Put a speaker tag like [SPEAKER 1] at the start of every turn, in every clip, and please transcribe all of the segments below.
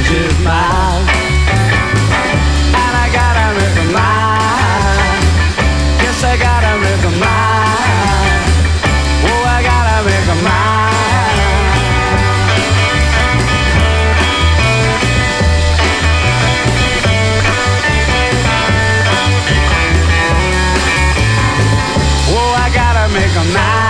[SPEAKER 1] you mine. And I gotta make her mine. Yes, I gotta make her mine. Oh, I gotta make her mine. Oh, I gotta make her mine.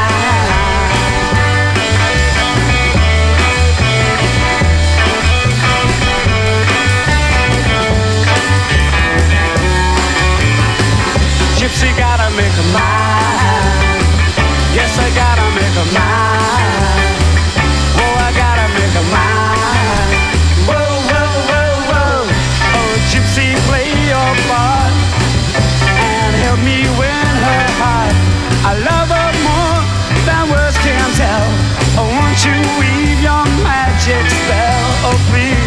[SPEAKER 1] Gypsy gotta make her mine. Yes, I gotta make her mine. Oh, I gotta make her mine. Whoa, whoa, whoa, whoa. Oh, Gypsy, play your part and help me win her heart. I love her more than words can tell. Oh, won't you weave your magic spell? Oh,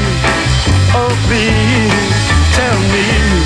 [SPEAKER 1] please, tell me.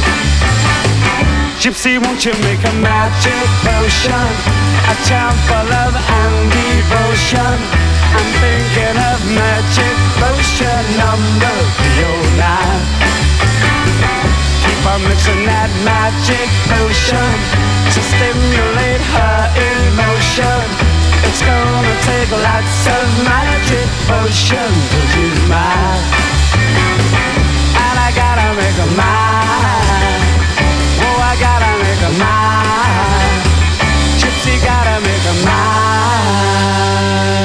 [SPEAKER 1] Gypsy, won't you make a magic potion, a charm for love and devotion? I'm thinking of magic potion number 309. Keep on mixing that magic potion to stimulate her emotion. It's gonna take lots of magic potion to do mine. And I gotta make her mine. Oh, I gotta make her mine. Gypsy gotta make her mine.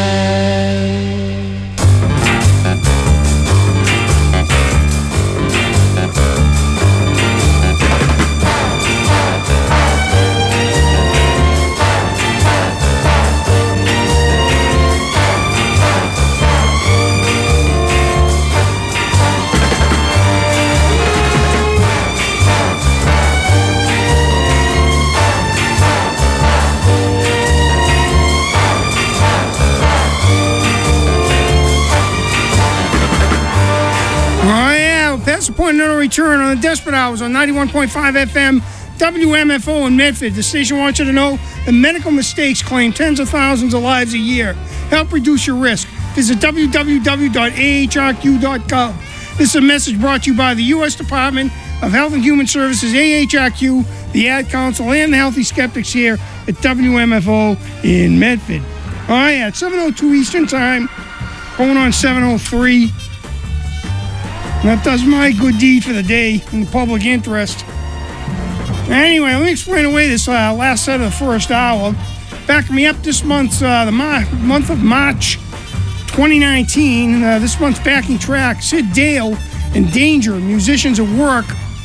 [SPEAKER 2] That's the point of no return on the Desperate Hours on 91.5 FM, WMFO in Medford. The station wants you to know that medical mistakes claim tens of thousands of lives a year. Help reduce your risk. Visit www.ahrq.gov. This is a message brought to you by the U.S. Department of Health and Human Services, AHRQ, the Ad Council, and the Healthy Skeptics here at WMFO in Medford. All right, at 7:02 Eastern Time, going on 7:03. And that does my good deed for the day in the public interest. Anyway, let me explain away this last set of the first hour. Backing me up this month's, the month of March 2019. This month's backing track, Sid Dale and Danger, Musicians at Work,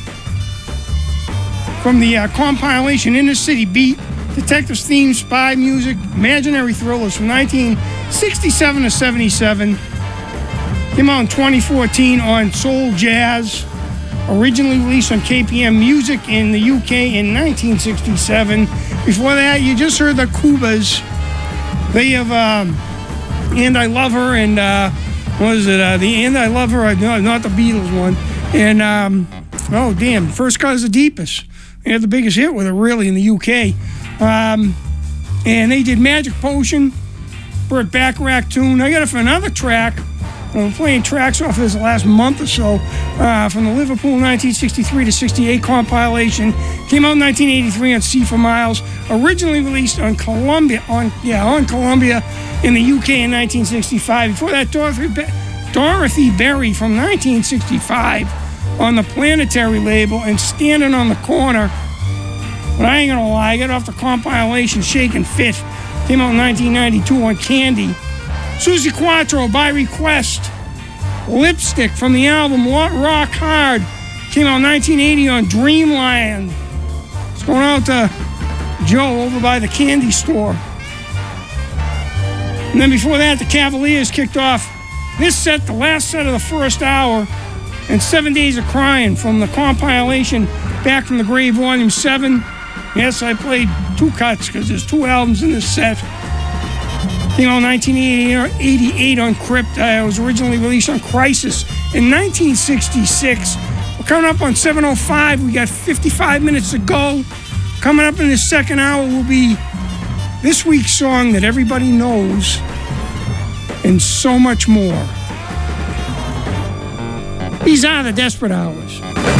[SPEAKER 2] from the compilation Inner City Beat, Detectives Theme, Spy Music, Imaginary Thrillers from 1967 to 77. Came out in 2014 on Soul Jazz. Originally released on KPM Music in the UK in 1967. Before that, you just heard the Kubas. They have And I Love Her and what is it? The And I Love Her, no, not the Beatles one. And oh damn, First Cause the Deepest. They had the biggest hit with it really in the UK. And they did Magic Potion, Burt Bacharach tune. I got it for another track. I'm playing tracks off this last month or so from the Liverpool 1963 to 68 compilation. Came out in 1983 on C for Miles. Originally released on Columbia in the UK in 1965. Before that, Dorothy Berry from 1965 on the Planetary label and Standing on the Corner. But I ain't gonna lie, I got off the compilation Shake and Fit. Came out in 1992 on Candy. Susie Quattro, By Request. Lipstick from the album Rock Hard. Came out in 1980 on Dreamland. It's going out to Joe over by the candy store. And then before that, the Cavaliers kicked off this set, the last set of the first hour, and 7 Days of Crying from the compilation Back from the Grave Volume 7. Yes, I played two cuts because there's two albums in this set. Came out in 1988 on Crypt. It was originally released on Crisis in 1966. We're coming up on 7:05. We got 55 minutes to go. Coming up in the second hour will be this week's song that everybody knows and so much more. These are the Desperate Hours.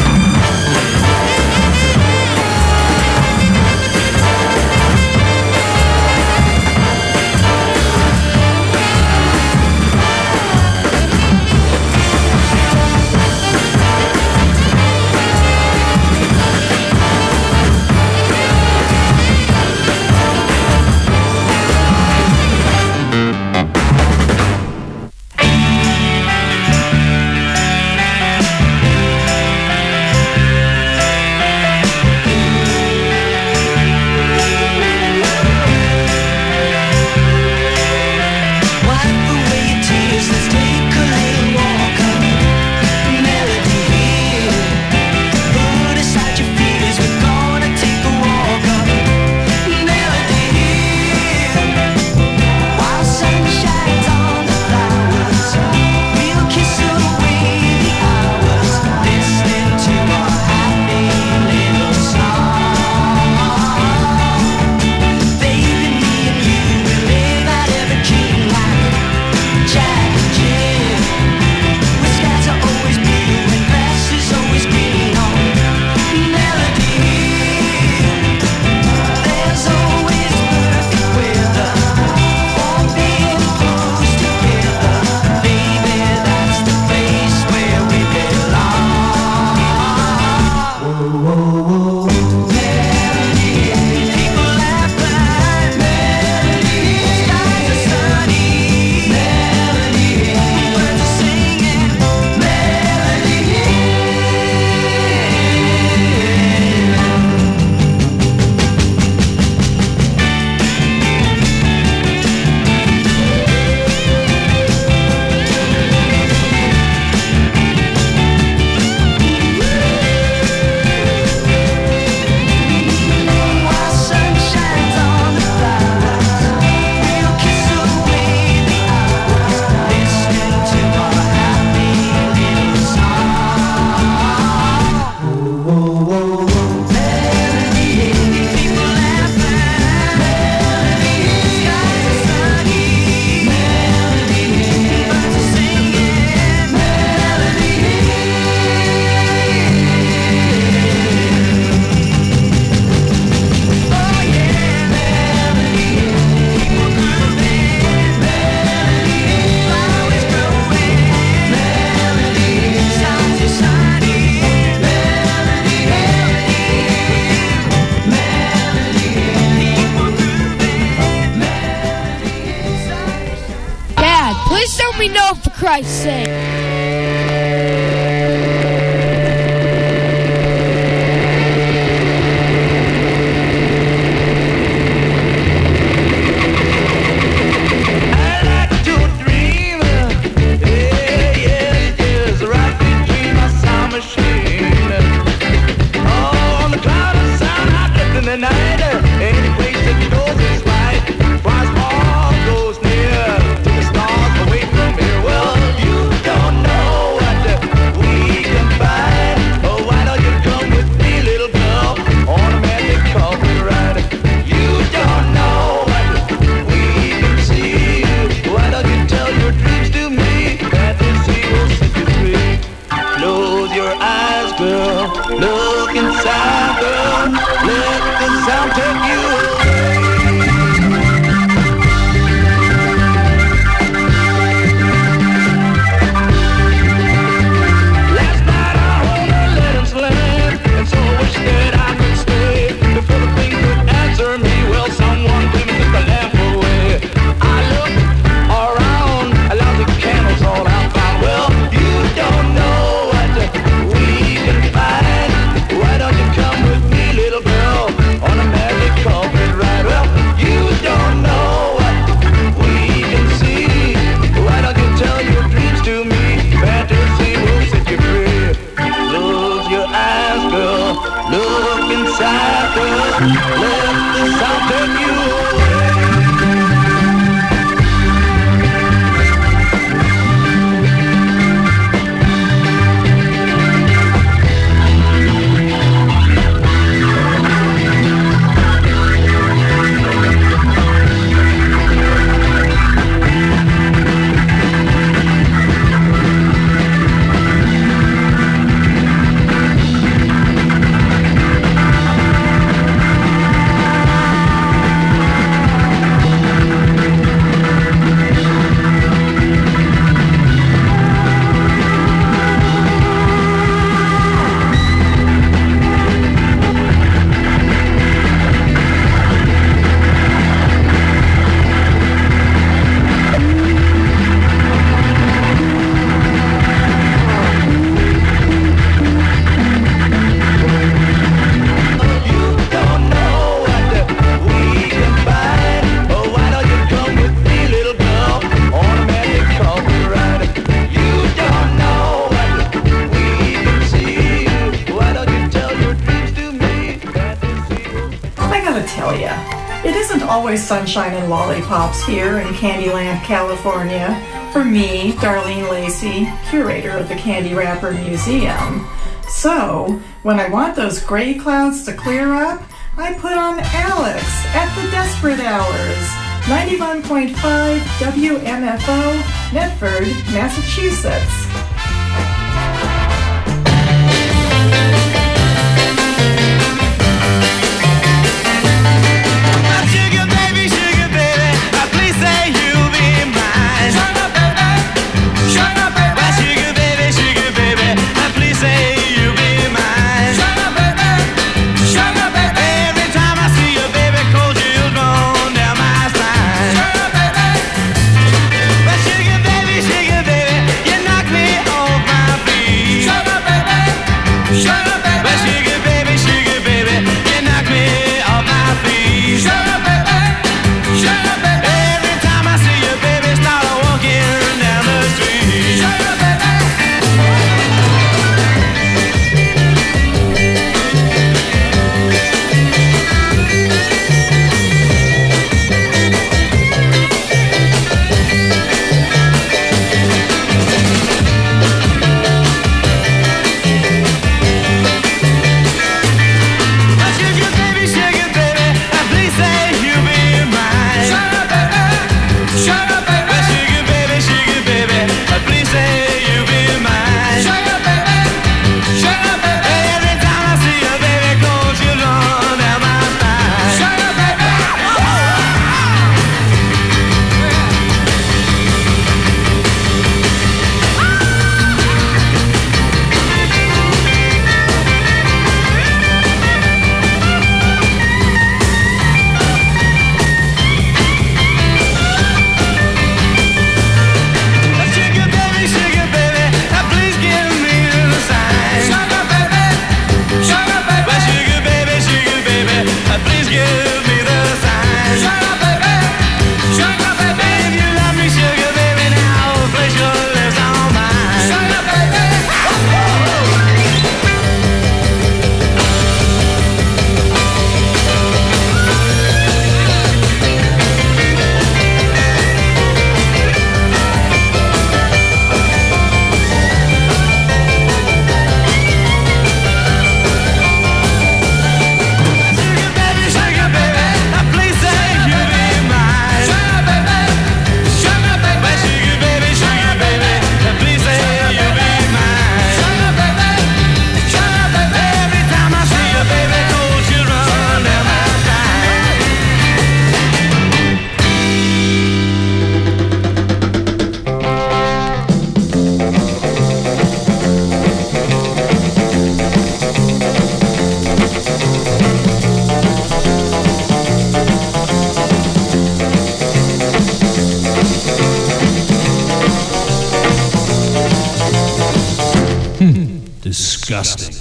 [SPEAKER 3] Christ's sake. gotta tell ya, it isn't always sunshine and lollipops here in Candyland, California, for me, Darlene Lacey, curator of the Candy Wrapper Museum. So, when I want those gray clouds to clear up, I put on Alex at the Desperate Hours, 91.5 WMFO, Medford, Massachusetts.
[SPEAKER 4] Disgusting.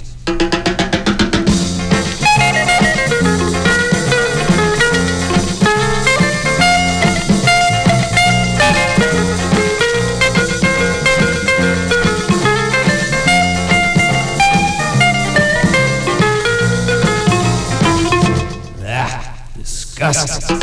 [SPEAKER 4] Disgusting.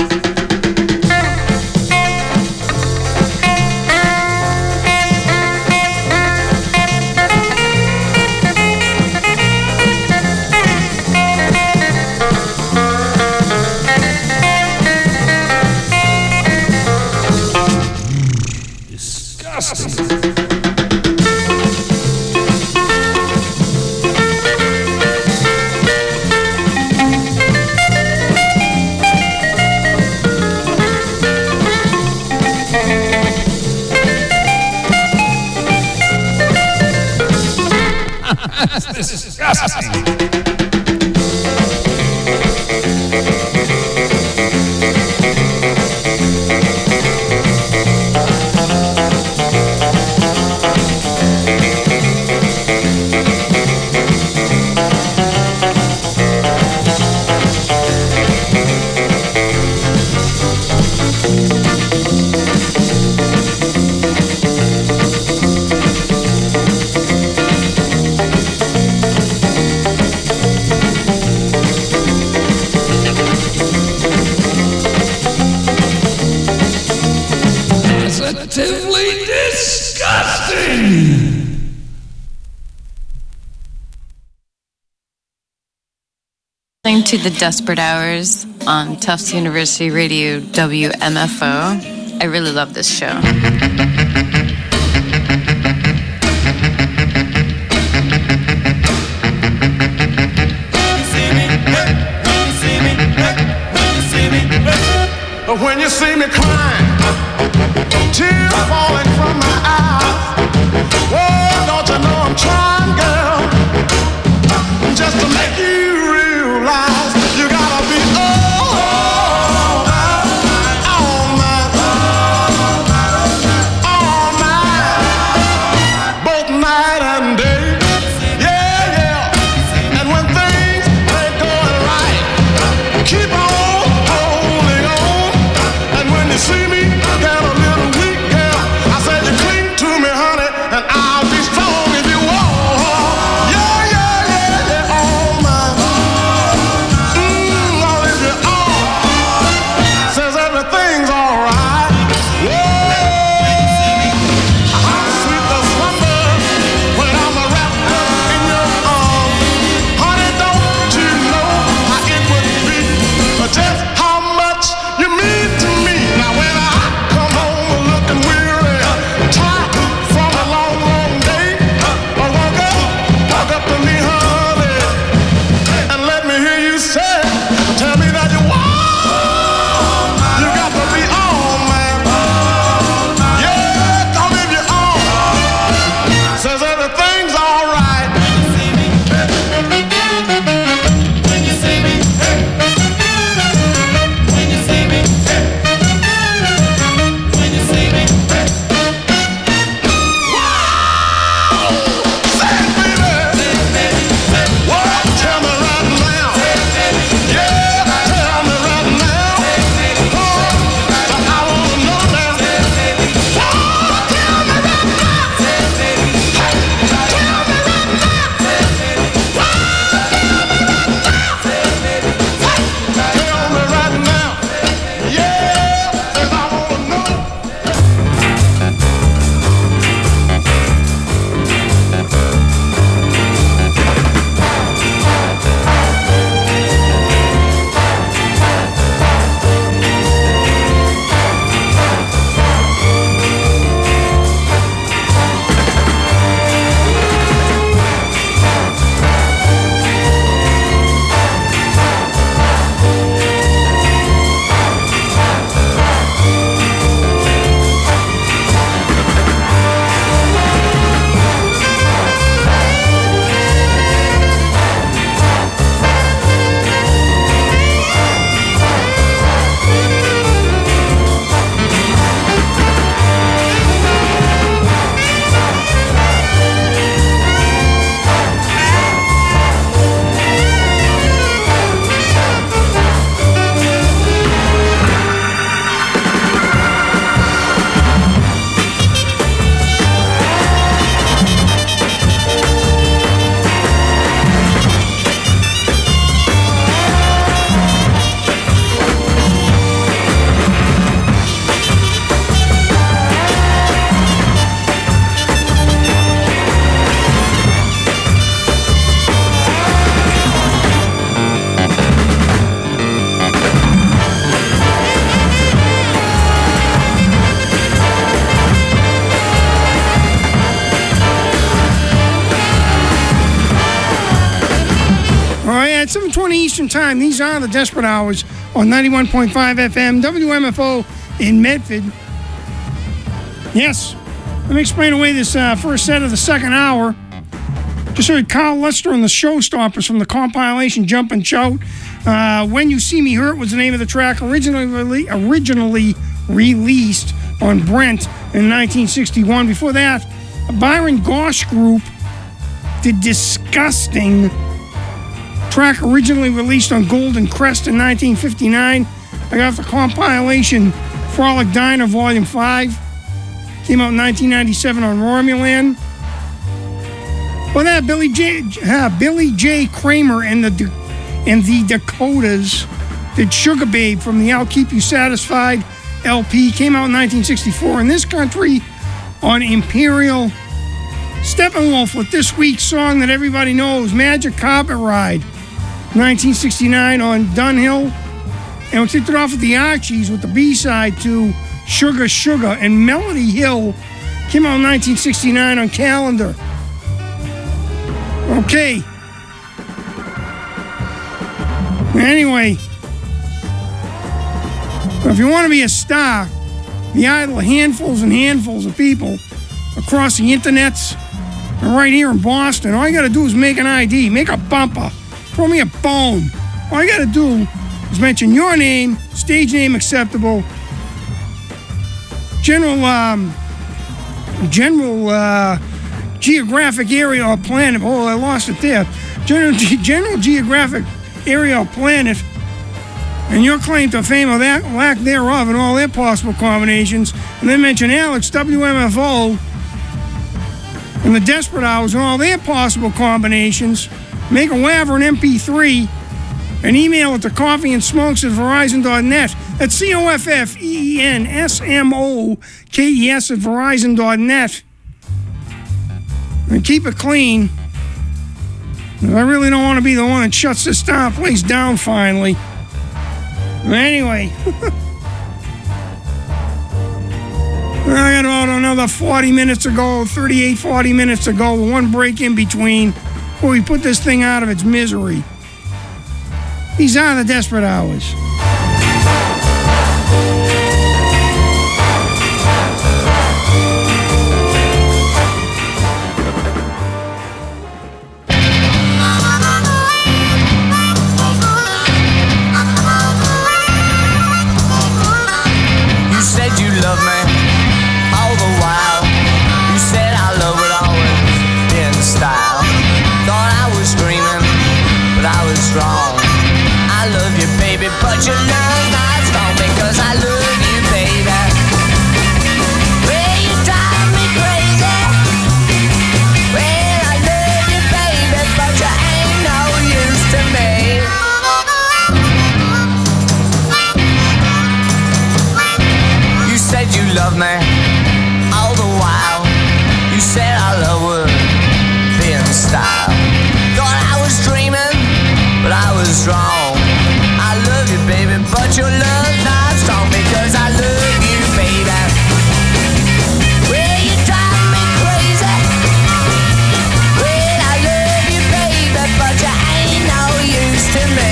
[SPEAKER 4] Listening to the Desperate Hours on Tufts University Radio WMFO. I really love this show.
[SPEAKER 5] When you see me crying, tears falling from my eyes, oh, don't you know I'm trying, girl, just to make you realize you gotta be all night, both night and day, yeah, yeah, and when things ain't going right, keep on. See me get a little weak, girl. I said you cling to me, honey, and I'll be strong if you want. Yeah, yeah, yeah, yeah, all mine. Lord, if you're all, says everything's all right. Yeah, I'm sweet the slumber when I'm wrapped up in your arms. Honey, don't you know how it would be, but just how much you mean to me. Now when I come home looking weary, tired from a long, long day, walk up to me, honey, and let me hear you say, tell me that you want, you got to be on, man. Yeah, come if you're on, says everything's all right. When you see me, when you see me, when you see me, wow! Say it, baby. What? Tell me right now. Yeah, tell me right now. Oh, I wanna know now. Oh, tell me right now. Tell me right now. Yeah, 'cause I wanna know.
[SPEAKER 2] All right, at 7:20 Eastern Time, these are the Desperate Hours on 91.5 FM, WMFO in Medford. Yes, let me explain away this first set of the second hour. Just heard Carl Lester and the Showstoppers from the compilation Jump and Shout. When You See Me Hurt was the name of the track, originally released on Brent in 1961. Before that, a Byron Gosh group did Disgusting, track originally released on Golden Crest in 1959. I got the compilation Frolic Diner Volume 5. Came out in 1997 on Romulan. Well, that Billy J. Kramer and the Dakotas did Sugar Babe from the I'll Keep You Satisfied LP. Came out in 1964. In this country, on Imperial Steppenwolf with this week's song that everybody knows, Magic Carpet Ride, 1969 on Dunhill. And we kicked it off with the Archies with the B-side to Sugar Sugar. And Melody Hill came out in 1969 on Calendar. Okay. Anyway, if you want to be a star, the idol of handfuls and handfuls of people across the internets and right here in Boston, all you got to do is make an ID, make a bumper, throw me a bone. All you got to do is mention your name, stage name acceptable, general geographic area or planet. Oh, I lost it there. General geographic area or planet, and your claim to fame or that lack thereof and all their possible combinations, and then mention Alex, WMFO, and the Desperate Hours and all their possible combinations. Make a WAV or an MP3 and email it to coffeeandsmokes@verizon.net. That's COFFEENSMOKES@verizon.net. And keep it clean. I really don't want to be the one that shuts this place down finally. Anyway. I got about another 40 minutes to go, 40 minutes to go, one break in between before we put this thing out of its misery. These are the Desperate Hours.
[SPEAKER 6] You said you love me all the while. You said our love would always be in style. Thought I was dreaming, but I was wrong. I love you, baby, but your love not strong because I love you, baby. Well, you drive me crazy. Well, I love you, baby, but you ain't no use to me. You said you love me all the while. You said our love would be in style. Thought I was dreaming, but I was wrong. I love you, baby, but your love not strong because I love you, baby. Well, you drive me crazy. Well, I love you, baby, but you ain't no use to me.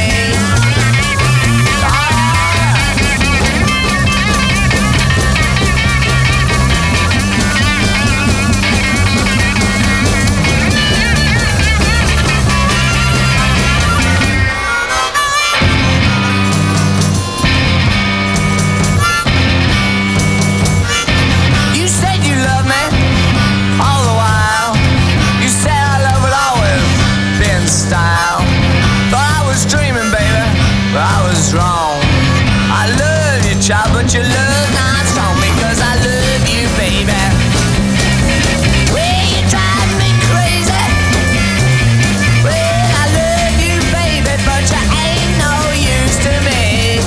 [SPEAKER 6] Style. Thought I was dreaming, baby, but I was wrong. I love you, child, but your love not strong because I love you, baby. Well, you drive me crazy. Well, I love you, baby, but you ain't no use to me.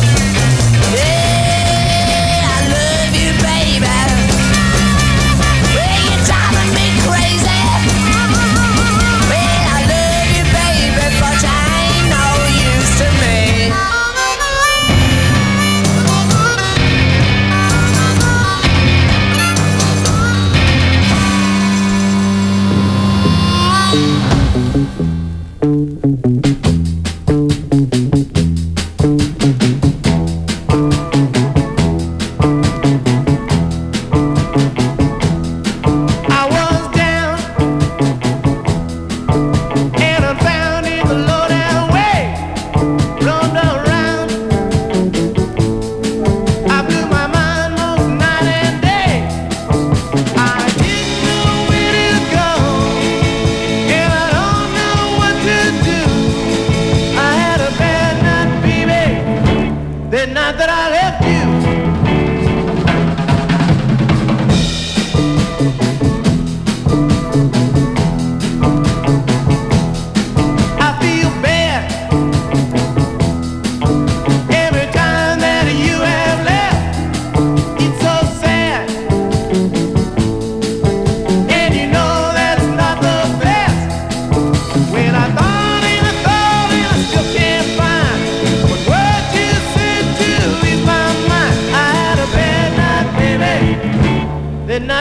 [SPEAKER 6] Yeah, I love you, baby. Well, you driving me crazy. But you ain't no use to me.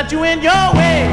[SPEAKER 6] got you in your way.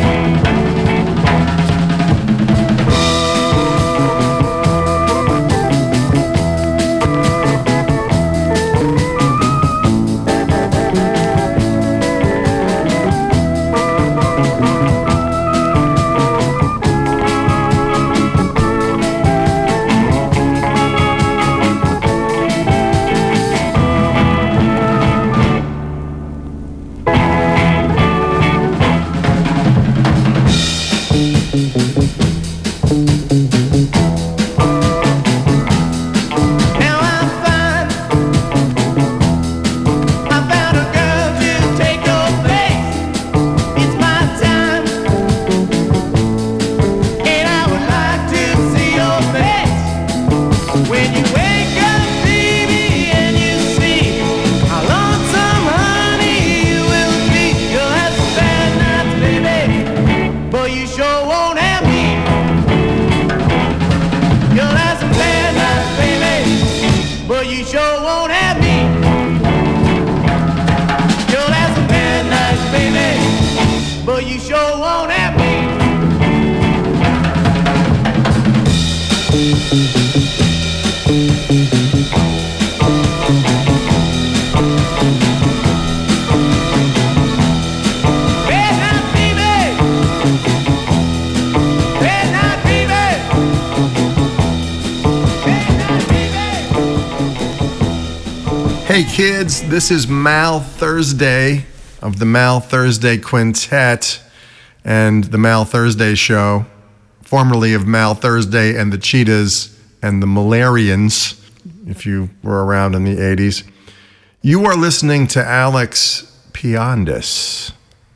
[SPEAKER 7] Hey kids, this is Mal Thursday of the Mal Thursday Quintet and the Mal Thursday Show, formerly of Mal Thursday and the Cheetahs and the Malarians, if you were around in the 80s. You are listening to Alex Piandis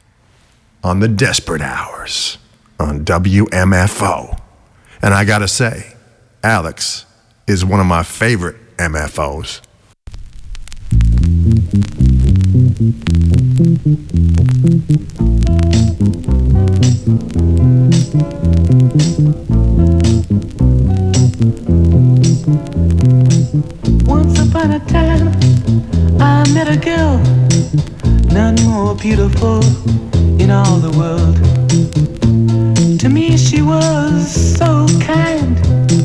[SPEAKER 7] on the Desperate Hours on WMFO. And I gotta say, Alex is one of my favorite MFOs.
[SPEAKER 8] Once upon a time, I met a girl, none more beautiful in all the world. To me she was so kind,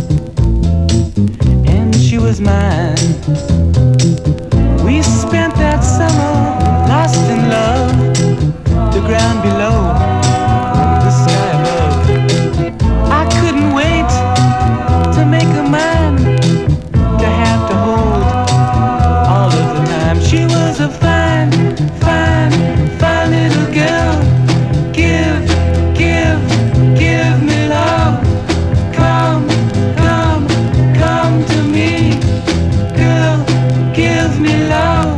[SPEAKER 8] and she was mine. We spent that summer lost in love, the ground below, the sky above. I couldn't wait to make her mine, to have to hold all of the time. She was a fine, fine, fine little girl. Give me love. Come to me. Girl, give me love.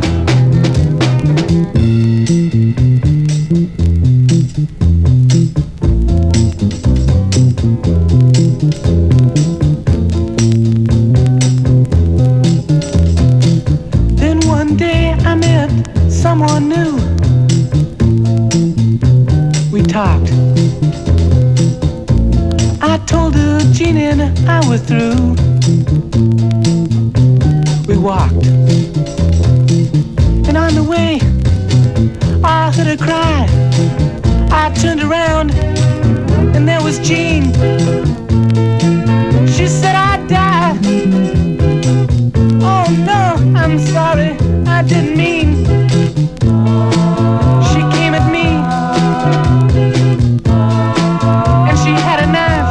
[SPEAKER 8] Then one day I met someone new. We talked. I told her Jean and I were through. We walked, and on the way I heard her cry. I turned around and there was Jean. She said I'd die. Oh no, I'm sorry, I didn't mean. She came at me and she had a knife.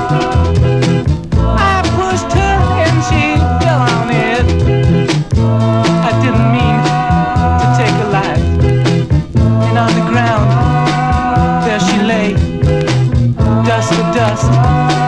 [SPEAKER 8] I pushed her and she fell on it. I didn't mean to take her life. And on the ground there she lay, dust to dust.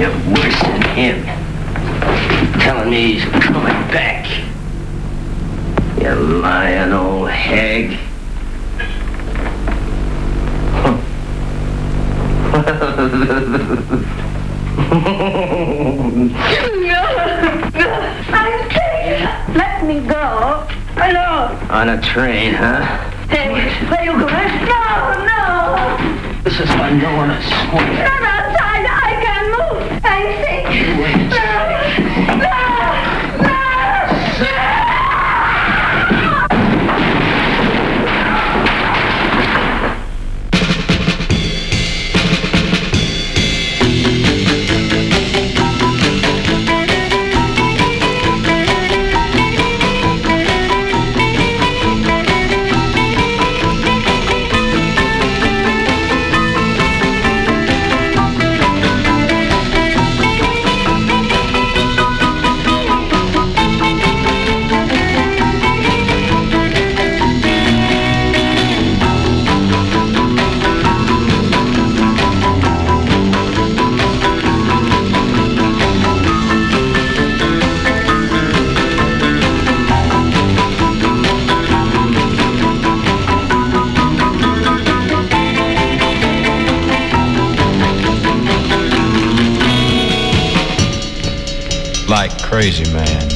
[SPEAKER 9] get worse than him. Telling me he's coming back. You lying old hag.
[SPEAKER 10] No, I'm safe. Let me go. No.
[SPEAKER 9] On a train, huh?
[SPEAKER 10] Hey, where you going? No.
[SPEAKER 9] This is why no one is sweet.
[SPEAKER 10] Not outside. I can't move. I'm sick. No.
[SPEAKER 11] Like Crazy Man.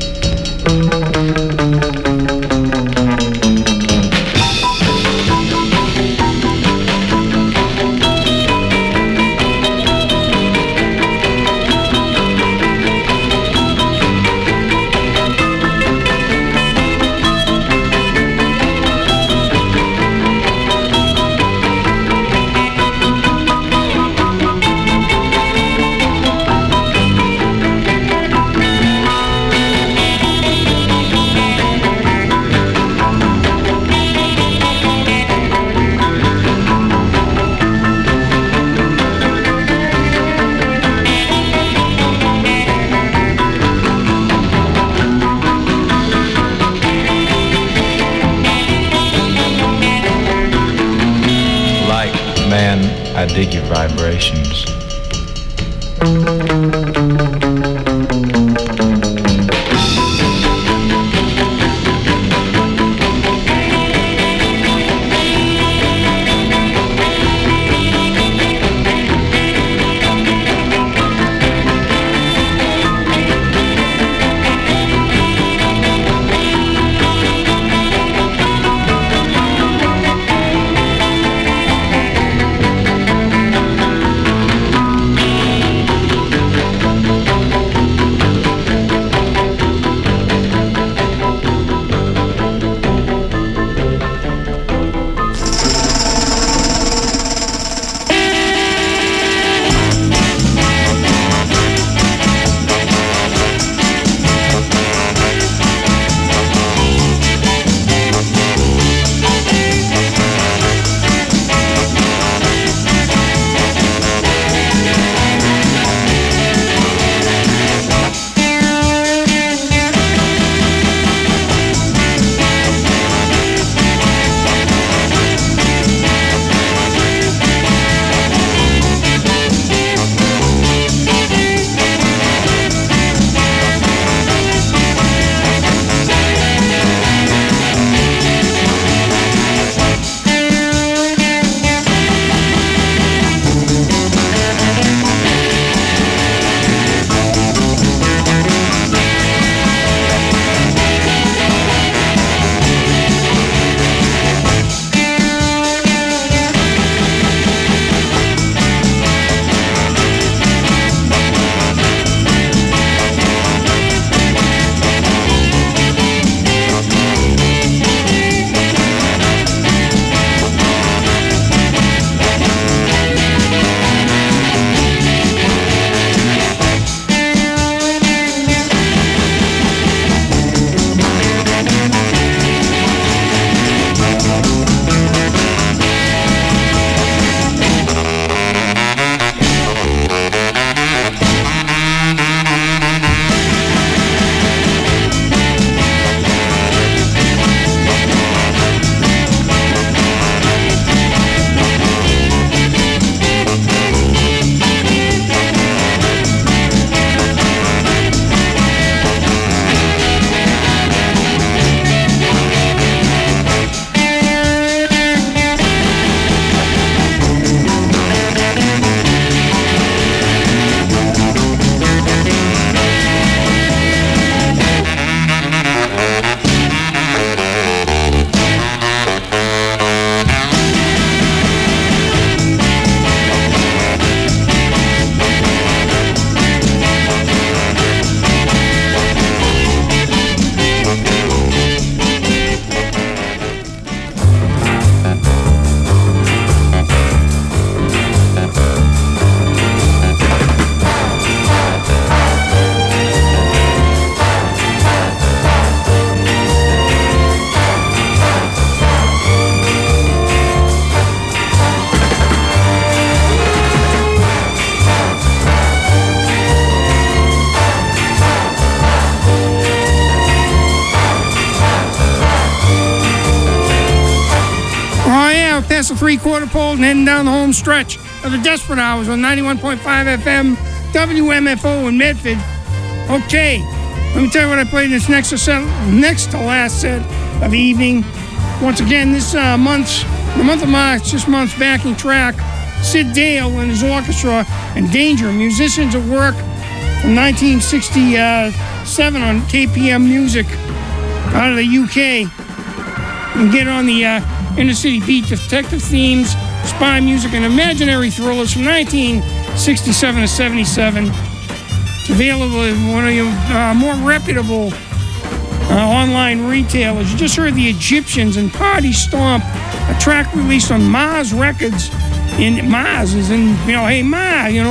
[SPEAKER 11] I dig your vibrations.
[SPEAKER 2] 3/4 pole and heading down the home stretch of the Desperate Hours on 91.5 FM WMFO in Medford. Okay, let me tell you what I played in this next to last set of the evening. Once again, the month of March, this month's backing track, Sid Dale and his orchestra and Danger, musicians at work from 1967 on KPM Music out of the UK. You can get on the Inner City Beat, Detective Themes, Spy Music, and Imaginary Thrillers from 1967 to 77. It's available at one of your more reputable online retailers. You just heard the Egyptians and Party Stomp, a track released on Mars Records. Mars is in, hey Ma, in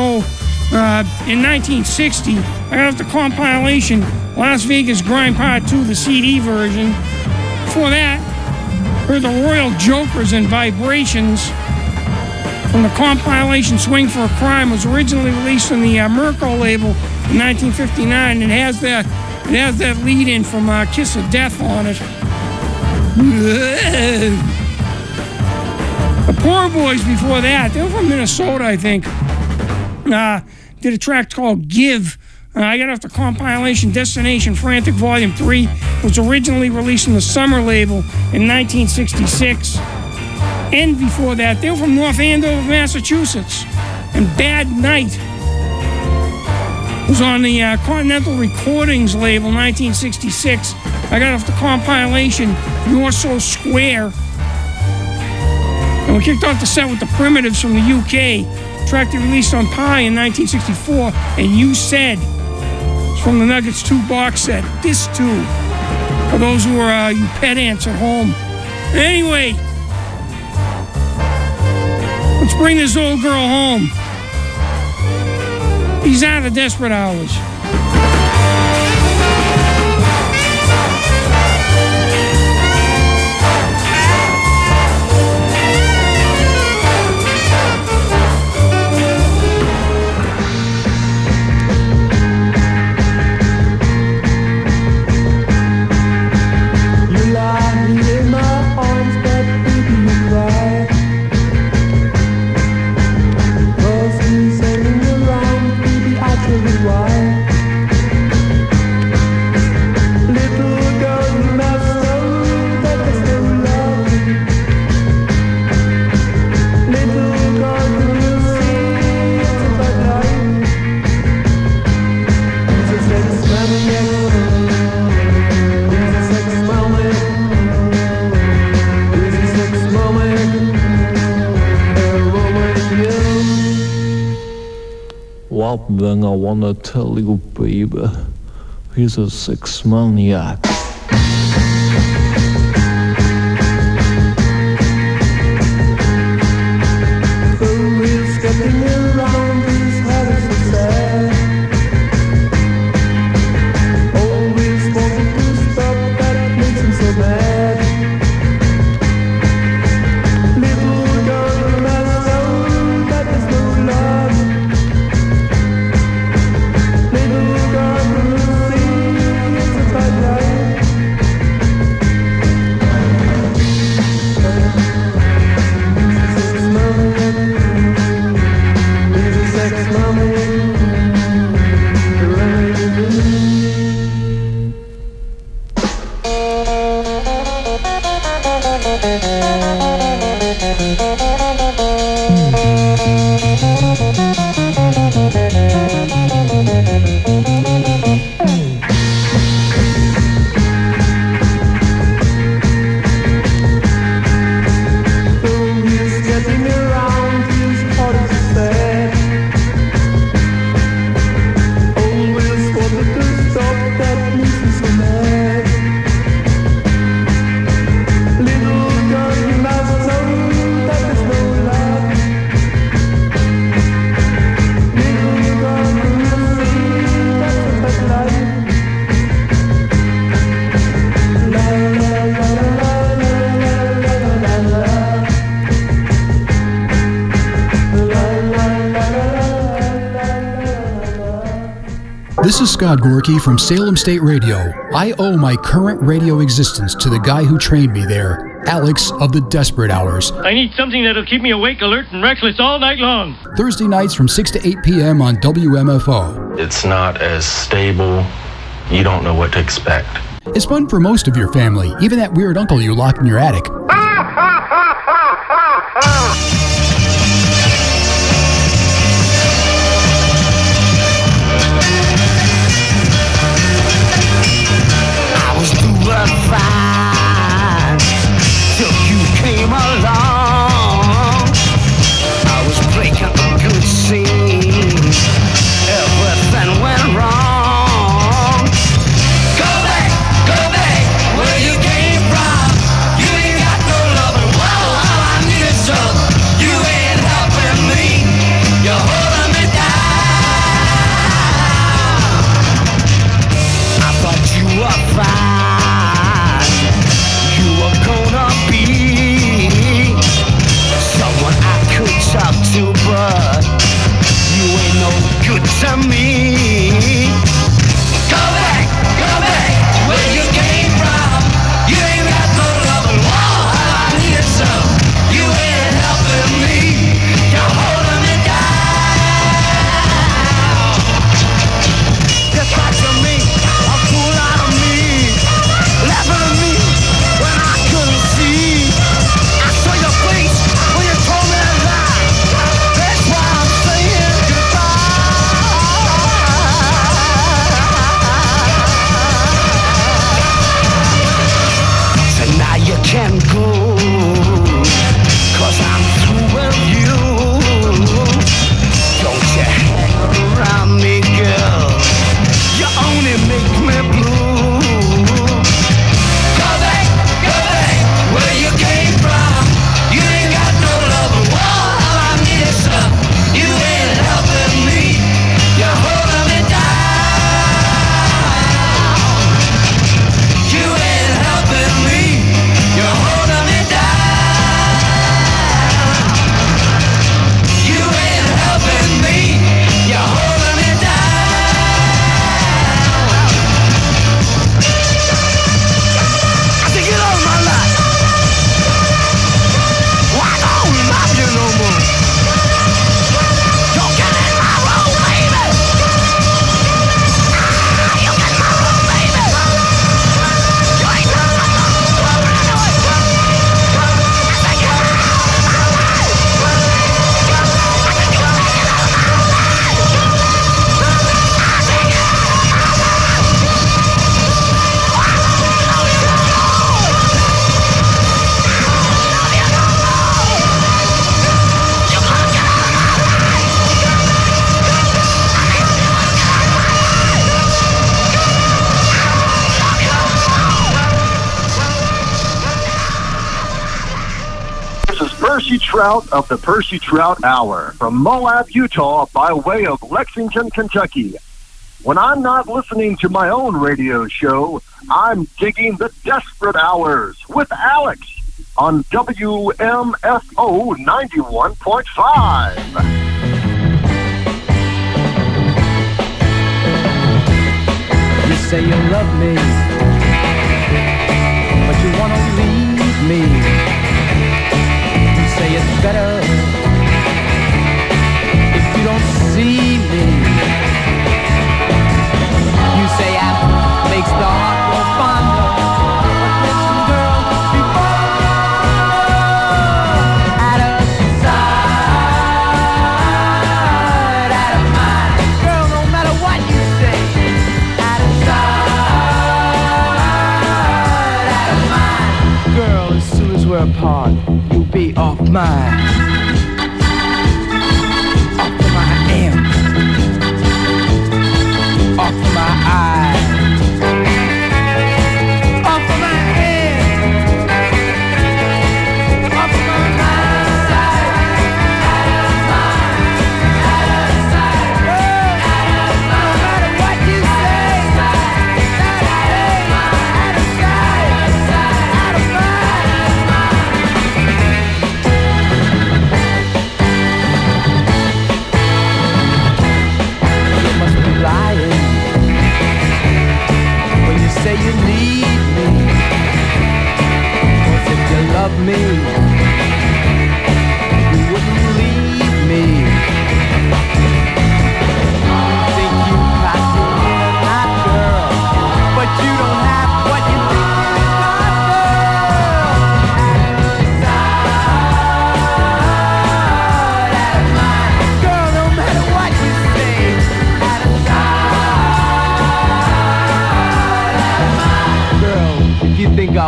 [SPEAKER 2] 1960. I got off the compilation Las Vegas Grind Part 2, the CD version. Before that, heard the Royal Jokers and Vibrations from the compilation Swing for a Crime. Was originally released on the Merco label in 1959. It has that lead in from Kiss of Death on it. The Poor Boys before that, they were from Minnesota, I think. Did a track called Give. I got off the compilation Destination Frantic Volume 3. It was originally released on the Summer label in 1966. And before that, they were from North Andover, Massachusetts. And Bad Night was on the Continental Recordings label, 1966. I got off the compilation You're So Square. And we kicked off the set with the Primitives from the UK. Track they released on Pi in 1964. And You Said. It's from the Nuggets 2 box set. This too. For those who are you pedants at home. Anyway, let's bring this old girl home. These are the Desperate Hours.
[SPEAKER 12] One thing I wanna tell you, baby, he's a sex maniac.
[SPEAKER 13] This is Scott Gorky from Salem State Radio. I owe my current radio existence to the guy who trained me there. Alex of the Desperate Hours.
[SPEAKER 14] I need something that'll keep me awake, alert, and restless all night long.
[SPEAKER 13] Thursday nights from 6 to 8 p.m. on WMFO.
[SPEAKER 15] It's not as stable. You don't know what to expect.
[SPEAKER 13] It's fun for most of your family, even that weird uncle you locked in your attic.
[SPEAKER 6] I was doing fine till you came along. I was breaking a good scene. Everything went wrong. Go back where you came from. You ain't got no loving. Whoa, all I need is some. You ain't helping me. You're holding me down. I thought you were fine. You were gonna be someone I could talk to, but you ain't no good to me. Go back where you came from. You ain't got no loving. Whoa, all I need is some. You ain't helping me. You're holding me down. Just like to me, a fool out of me, laughing at me when I couldn't see. I saw your face when you told me a lie. That's why I'm saying goodbye. So now you can go, 'cause I'm through with you. Don't you hang around me, girl. You only make me blue. Go back where you came from. You ain't got no loving. Whoa, all I need is some. You ain't helping me. You're holding me down. You ain't helping me. You're holding me down. You ain't helping me. You're holding me down. I said, get out of my life. Why don't we love you no more? Don't get in my room, baby. You get in my room, baby. You ain't got no room anyway. I said, get out of my life. I said, get out of my life. I said, get out of my
[SPEAKER 16] This is Percy Trout of the Percy Trout Hour from Moab, Utah, by way of Lexington, Kentucky. When I'm not listening to my own radio show, I'm digging the Desperate Hours with Alex on WMFO 91.5.
[SPEAKER 8] You say you love me, but you wanna leave me. You say it's better if you don't see me. You say that makes the heart grow fonder. But listen, girl, before out of sight, out of mind. Girl, no matter what you say, out of sight, out of mind. Girl, as soon as we're apart, you'll be off mine. Off of my M. Off of my eye. Off of my head. Off of my mind. Out of mind. Out of sight. No matter what you say. Out of sight. Out of mind.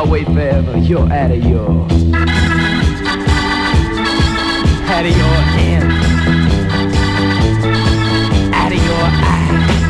[SPEAKER 17] I'll wait forever. You're out of your hand, out of your eye.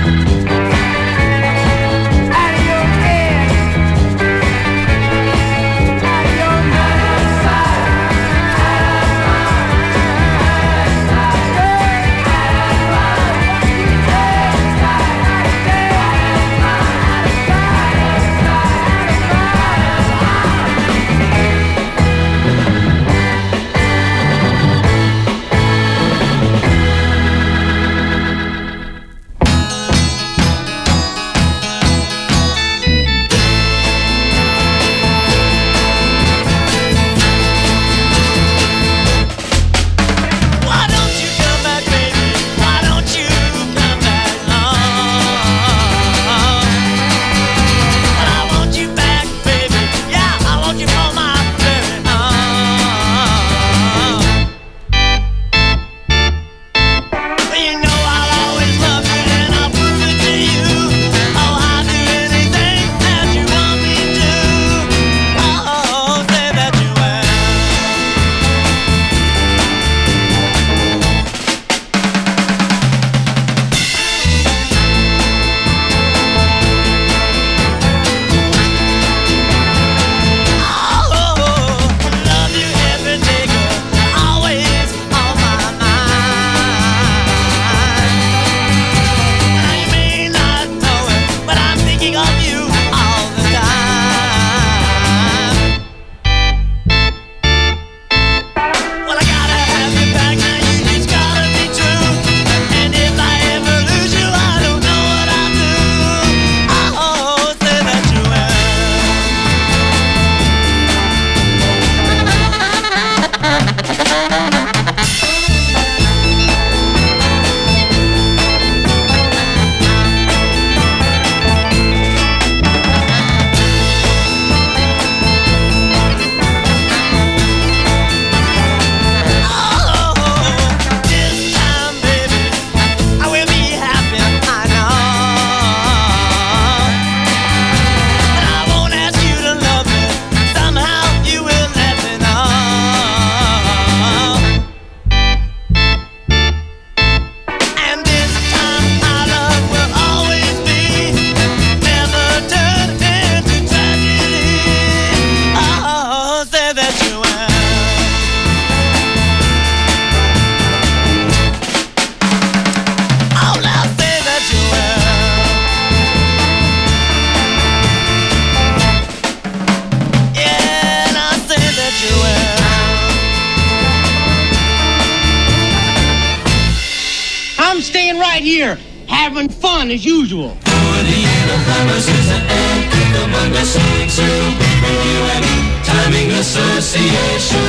[SPEAKER 18] Having fun as usual.
[SPEAKER 19] For the Anaheimers is an Cucamonga Sonic Circle Review and Timing Association.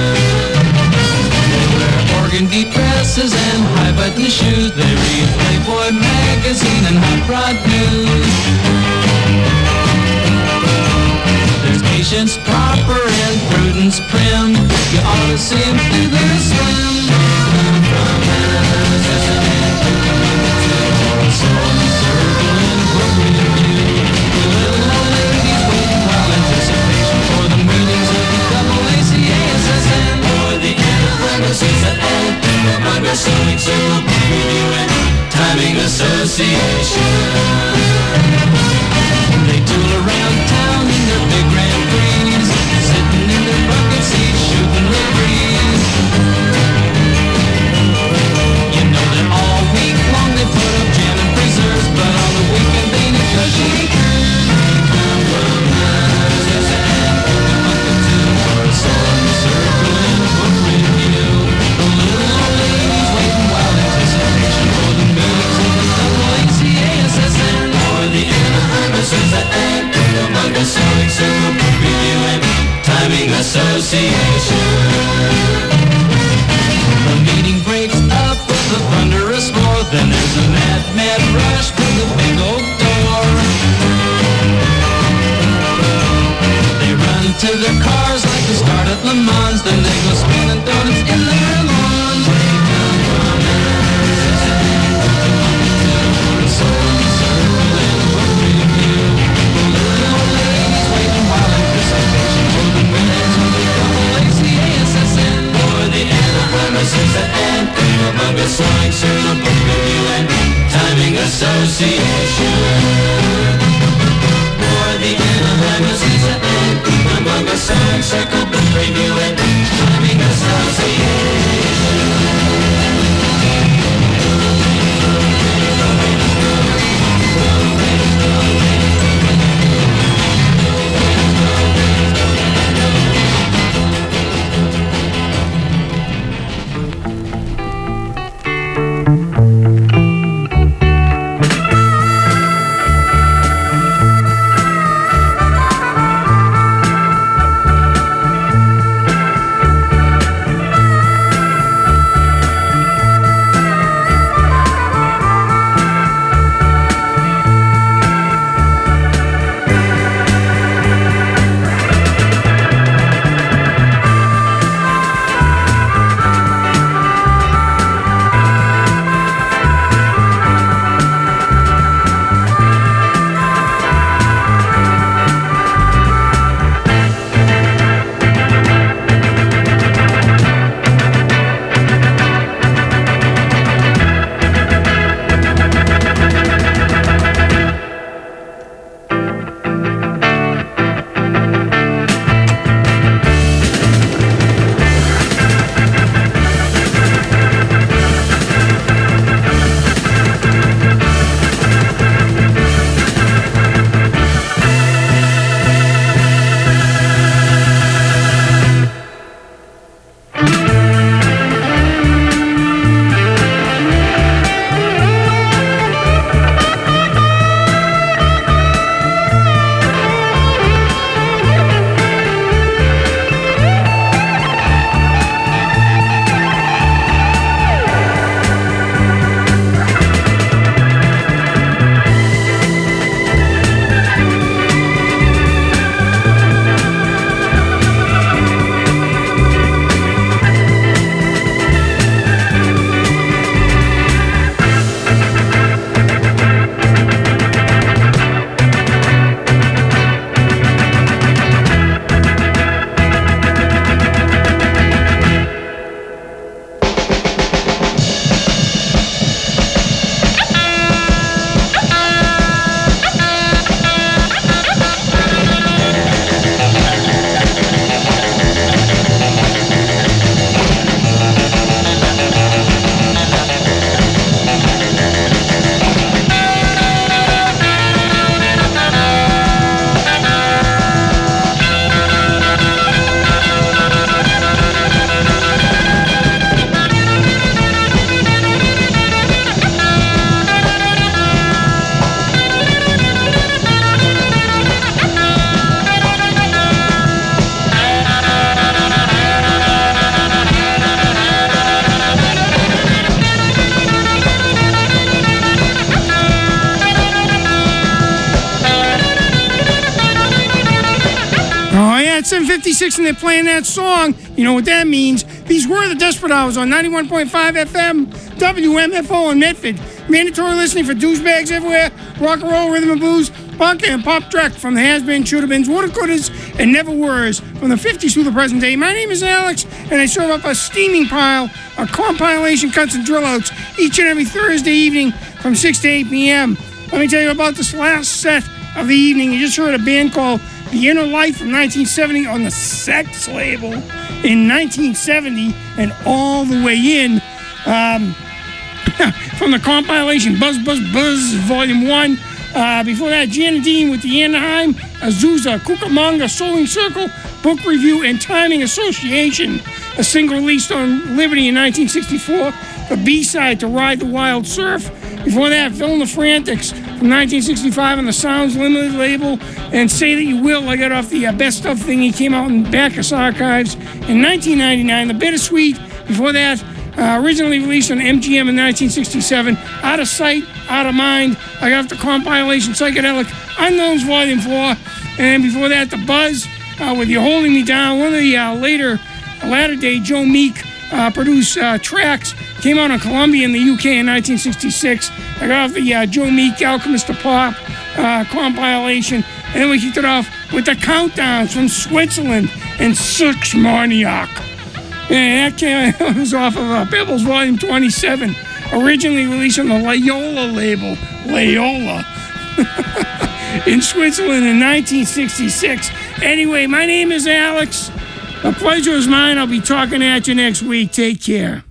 [SPEAKER 19] They wear organdy dresses and high button shoes. They read Playboy magazine and hot rod news. There's patience proper and prudence prim. You ought to see them through their swim. From circling book review. The little old ladies waiting while anticipation for the meetings of the AACASSN. For the Anaheimers and Cucamonga Sonic Circle Review and Timing Association. They tool around town in their big Grand Prix, sitting in their bucket seats, shooting the breeze. You know that all week long they put up jam and preserves, but on the weekend they negotiate. They come from Massachusetts and Cucamonga to Warsaw, circling book review. The little old ladies waiting wild anticipation for the meetings of the AACASSN. For the Anaheimers and Cucamonga Sonic Circle Review and Timing Association. The meeting breaks up with a thunderous roar. Then there's a mad, mad rush for the big oak door. They run to their cars like the start at Le Mans. Then they go spinning donuts in their lawns. They come from circle and book review. The little old ladies waiting while anticipation thanks to the Book Review and Timing Association. For the Anaheim Aziza and Among Us Song Circle, Book Review and Timing Association.
[SPEAKER 2] at 7:56 and they're playing that song, you know what that means. These were the Desperate Hours on 91.5 FM, WMFO in Medford. Mandatory listening for douchebags everywhere, rock and roll, rhythm and blues, punk and pop track from the has-been, should-have-beens, water-cutters, and never-weres from the 50s through the present day. My name is Alex, and I serve up a steaming pile of compilation cuts and drill-outs each and every Thursday evening from 6 to 8 p.m. Let me tell you about this last set of the evening. You just heard a band called The Inner Light from 1970 on the Sex label in 1970, and all the way in from the compilation Buzz Buzz Buzz Volume 1. Before that, Janadine with the Anaheim, Azusa, Cucamonga, Sewing Circle, Book Review, and Timing Association, a single released on Liberty in 1964, the B-side to Ride the Wild Surf. Before that, Phil and the Frantics from 1965 on the Sounds Limited label, and Say That You Will, I got off the Best Of thing. He came out in Bacchus Archives in 1999. The Bittersweet, before that, originally released on MGM in 1967. Out of Sight, Out of Mind, I got off the compilation Psychedelic Unknowns Volume 4. And before that, The Buzz with You're Holding Me Down, one of the latter-day Joe Meek produced tracks. Came out on Columbia in the UK in 1966. I got off the Joe Meek Alchemist of Pop compilation. And then we kicked it off with the Countdowns from Switzerland and Sex Maniac. And that was off of Pebbles Volume 27. originally released on the Loyola label, Loyola, in Switzerland in 1966. Anyway, my name is Alex. The pleasure is mine. I'll be talking at you next week. Take care.